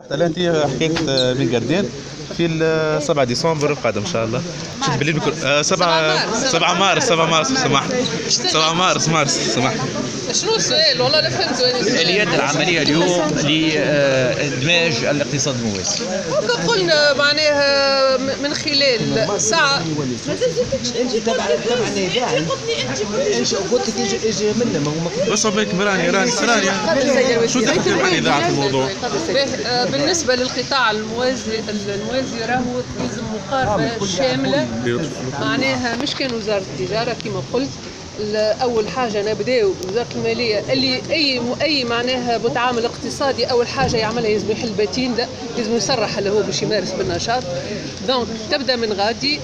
مثلا انت حكايه بن قردين في 7 ديسمبر القادم ان شاء الله. شد بالليل بكل 7 مارس 7 مارس سمحت 7 مارس سمحت. شنو السؤال؟ والله لا فهمت. الآليات العملية اليوم لإدماج الاقتصاد الموازي. قلنا معناها من خلال ساعة. ما تزيدكش انت تبع اذاعي. انت قلت لك اجي منا ما هو بس بالك راني شو دخلت مع الاذاعه في الموضوع؟ بالنسبة للقطاع الموازي راهو يلزم مقاربة شاملة، معناها مش كان وزارة التجارة كما قلت. اول حاجه نبداو وزاره الماليه اللي اي معناها متعامل اقتصادي اول حاجه يعملها لازم يحل باتين، لا لازم يصرح اللي هو باش يمارس بالنشاط. دونك تبدا من غادي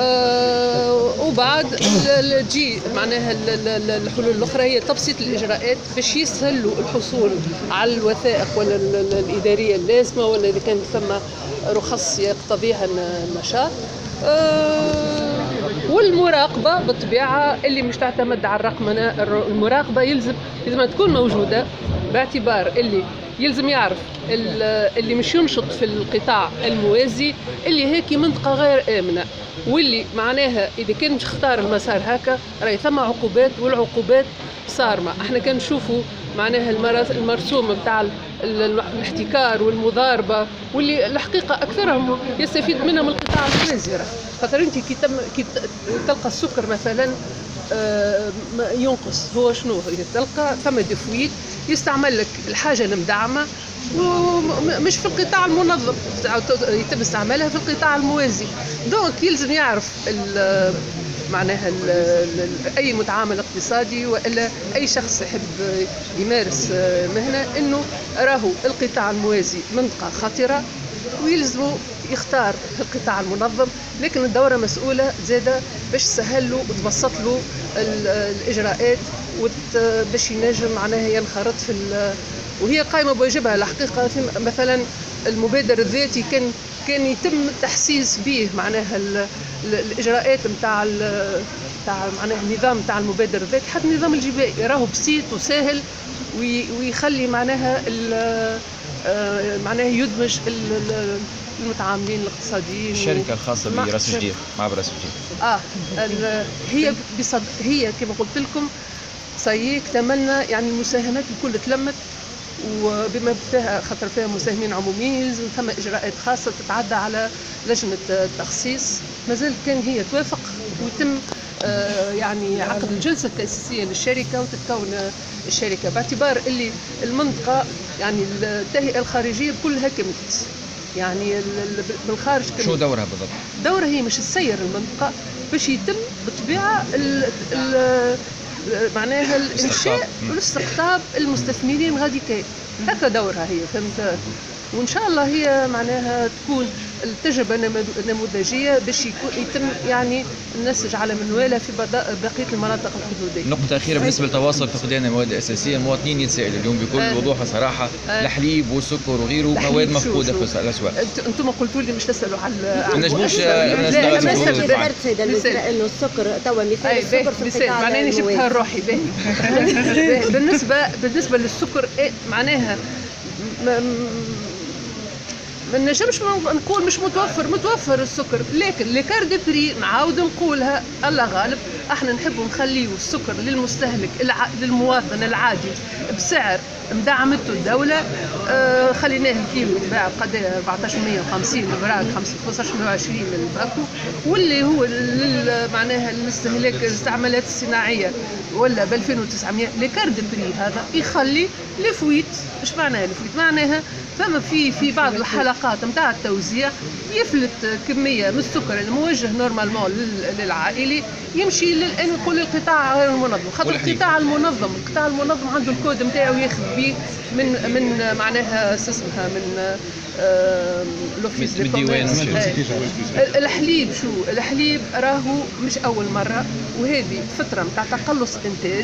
وبعد تجي معناها الحلول الاخرى هي تبسيط الاجراءات باش يسهلوا الحصول على الوثائق ولا الاداريه اللازمه، ولا اذا كان ثم رخص يقتضيها النشاط. والمراقبة بالطبيعة اللي مش تعتمد على الرقمنة. المراقبة يلزم تكون موجودة، باعتبار اللي يلزم يعرف اللي مش ينشط في القطاع الموازي اللي هيك منطقة غير آمنة، واللي معناها إذا كان مش اختار المسار هكا راهي ثم عقوبات، والعقوبات صارمة. احنا كان نشوفوا معناها المرسوم بتاع الاحتكار والمضاربة، واللي الحقيقة أكثرهم يستفيد منهم القطاع الموازي. خاطر انت كي تلقى السكر مثلا ينقص، هو شنو تلقى ثم دفويت يستعمل لك الحاجة المدعمة ومش في القطاع المنظم، يتم استعمالها في القطاع الموازي. دونك يلزم يعرف معناها اي متعامل اقتصادي والا اي شخص يحب يمارس مهنه انه راهو القطاع الموازي منطقه خطره، ويلزموا يختار القطاع المنظم. لكن الدوره مسؤوله زاده باش تسهل له وتبسط له الاجراءات باش ينجم معناها ينخرط في وهي قائمه بواجبها. الحقيقه مثلا المبادر الذاتي كان يتم التحسيس به، معناها الاجراءات نتاع معناها النظام نتاع المبادر الذاتي حتى النظام الجبائي راهو بسيط وسهل، ويخلي معناها يدمج المتعاملين الاقتصاديين. الشركة الخاصة براس الجير مع براس الجير هي كما قلت لكم اكتملنا، يعني المساهمات الكل تلمت، وبما فيها خاطر فيها مساهمين عموميين يلزم ثم اجراءات خاصه تتعدى على لجنه التخصيص. مازال كان هي توافق ويتم يعني عقد الجلسه التاسيسيه للشركه وتتكون الشركه، باعتبار اللي المنطقه يعني التهيئه الخارجيه كلها كملت، يعني من الخارج كملت. شو دورها بالضبط؟ دورها هي مش تسير المنطقه باش يتم بالطبيعه معناها الانشاء والاستقطاب المستثمرين غادي كاين، هكا دورها هي، فهمت؟ وان شاء الله هي معناها تكون التجربه نموذجيه باش يتم يعني النسج على منوالها في بقيه المناطق الحدوديه. نقطه اخيره بالنسبه لتواصل فقدان المواد الاساسيه، المواطنين يتسائلوا اليوم بكل وضوح وصراحه الحليب والسكر وغيره مواد مفقوده في الاسواق. انتم قلتوا لي مش تسالوا على ما نجموش ذكرت سيده المسألة انه السكر توا مثال السكر في القطاع معناها انا جبتها لروحي. بالنسبه للسكر معناها ما نجمش نقول مش متوفر السكر، لكن ليكار دي بري نعاود نقولها الله غالب، احنا نحبوا نخليو السكر للمستهلك للمواطن العادي بسعر مدعمته الدوله. خليناه الكيلو يتباع بقدر 1450 براك 1520 للباكو، واللي هو معناها الاستهلاك الاستعمالات الصناعيه ولا ب 2900. ليكار دي بري هذا يخلي الفويت. ايش معناها الفويت؟ معناها ثم في بعض الحلقات نتاع التوزيع يفلت كميه من السكر الموجه نورمالمون للعائلي يمشي نقول للقطاع غير المنظم. خاطر القطاع المنظم عنده الكود نتاعو ياخذ به من معناها اسمها من لوفيس دي كوميرس. الحليب راهو مش اول مره، وهذه فتره نتاع تقلص انتاج.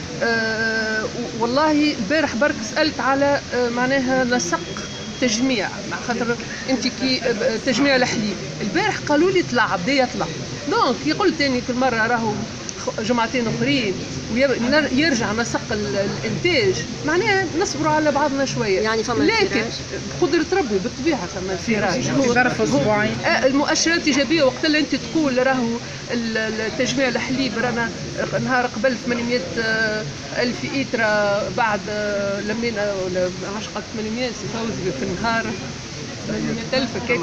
والله البارح برك سالت على معناها نسق تجميع، مع خاطر انت كي تجميع الحليب البارح قالوا لي بدا يطلع. دونك يقول تاني كل مره راهو جمعتين اخرين ويرجع نسق الانتاج، معناها نصبروا على بعضنا شويه. يعني فما لكن قدرة ربي بالطبيعه فما انفراج. ظرف اسبوعين المؤشرات ايجابيه وقت اللي انت تقول راهو التجميع الحليب رانا نهار قبل 800 الف ايترا، بعد لمينا ولا عاش قد 800 فوزي في النهار 800,000 هكاك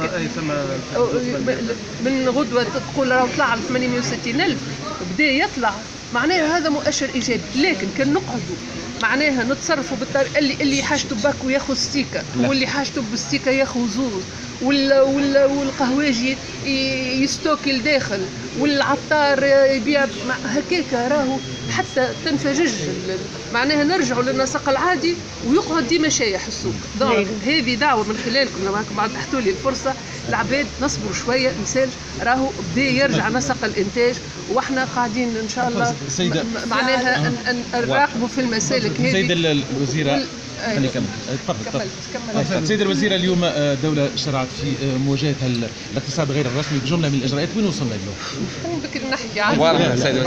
من غدوه تقول راهو طلع ل 860,000 بدا يطلع، معناها هذا مؤشر ايجابي. لكن كان نقعدوا معناها نتصرفوا بالطريقه اللي حاجته باكو ياخذ ستيكه، واللي حاجته بالستيكه ياخذ زوز، والقهواجي يستوكي لداخل، والعطار يبيع هكاك، راهو حتى تنفجج معناها نرجعوا للنسق العادي ويقعد ديما شايح السوق. دونك هذه دعوه من خلالكم لما بعد تحتوا لي الفرصه، العباد نصبروا شويه مثال، راهو بدا يرجع نسق الانتاج، واحنا قاعدين ان شاء الله معناها نراقبوا في المسالك هذه. سيدة الوزيرة خليني نكمل، تفضل. سيدة الوزيرة، اليوم الدولة شرعت في مواجهة الاقتصاد غير الرسمي بجملة من الإجراءات، وين وصلنا اليوم؟ بكري نحكي عن واضح سيدة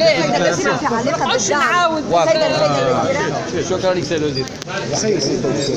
الوزيرة. شكرا لك سيدة الوزيرة. شكرا لك سيدة الوزيرة.